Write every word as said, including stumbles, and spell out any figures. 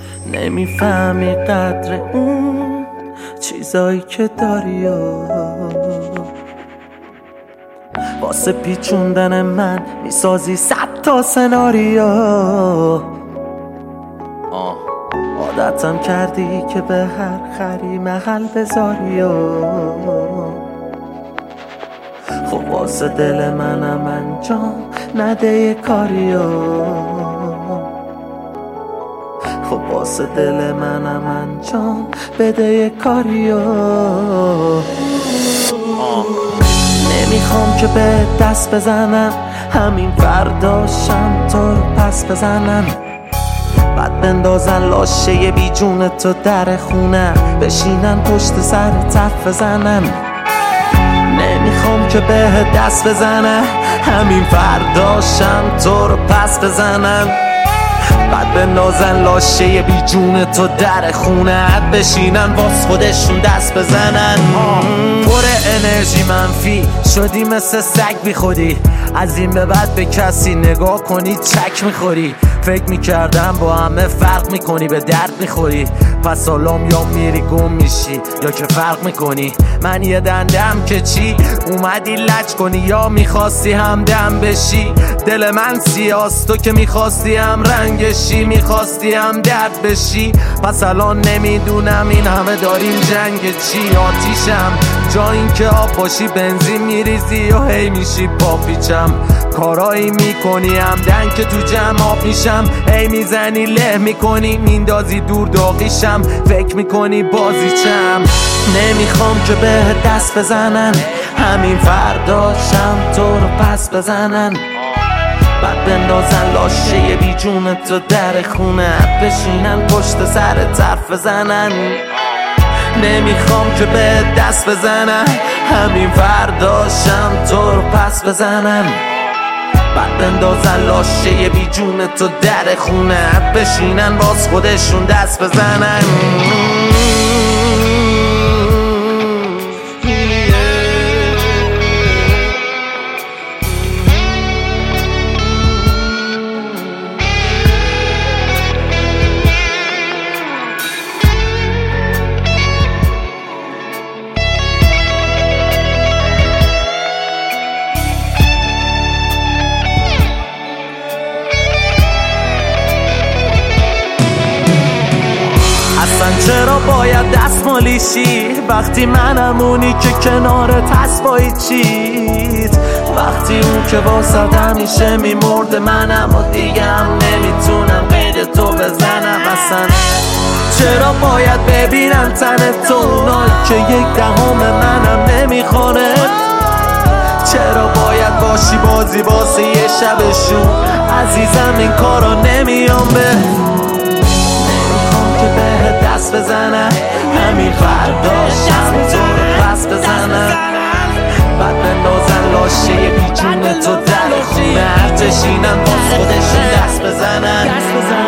نمیفهمی قدر اون چیزایی که داری و واسه پیچوندن من میسازی صد تا سناریو. آه عادتم کردی که به هر خری محل بذاری و خب واسه دل منم انجام نده یه کاریو. خب واسه دل منم انجام بده یه کاریو. نمیخوام که به دست بزنم همین فرداشم تو رو پس بزنم، بعد بندازن لاشه بی جون تو در خونه بشینن پشت سر تف بزنن. نمیخوام که به دست بزنم همین فرداشم تو رو پس بزنم، بعد بندازن لاشه بی جون تو در خونت بشینن واس خودشون دست بزنن. پر انرژی منفی شدی مثل سگ بی خودی، از این به بعد به کسی نگاه کنی چک میخوری. فکر میکردم با همه فرق میکنی به درد میخوری، پس حالام یا میری گم میشی یا که فرق میکنی. من یه دندم که چی اومدی لج کنی یا میخواستی همدم بشی. دل من سیاست تو که میخواستی هم رنگشی، میخواستی هم درد بشی. پس الان نمیدونم این همه داریم جنگ چی. آتیشم جا این که آب باشی بنزین میریزی و هی میشی پاپیچم. کارایی میکنی همدن که تو جمع آب میشم، هی میزنی له میکنی میندازی دور داغیشم. فکر میکنی بازیچم. نمیخوام که به دست بزنن همین فرداشم تو رو پس بزنن، بعد بندازن لاشه بی جون تو در خونه بشینن پشت سر طرف بزنن. نمیخوام که به دست بزنن همین فرداشم تو رو پس بزنن، بعد بندازن لاشه بی جون تو در خونه بشینن باز خودشون دست بزنن. چرا باید دستمالیشی وقتی منم اونی که کنارت هست با چیت؟ وقتی اون که واسد همیشه میمرده منم و دیگه هم نمیتونم غیر تو بزنم اصلا. چرا باید ببینم تن تو اونایی که یک دهم منم نمیخوانه؟ چرا باید باشی بازی واسه یه شبشون؟ عزیزم این کارا نمیام به دست بزنن همین فرداشم تو رو پس بزنن، بعد بندازن لاشه بی جون تو در خونه بشینن باز خودشون دست بزنن.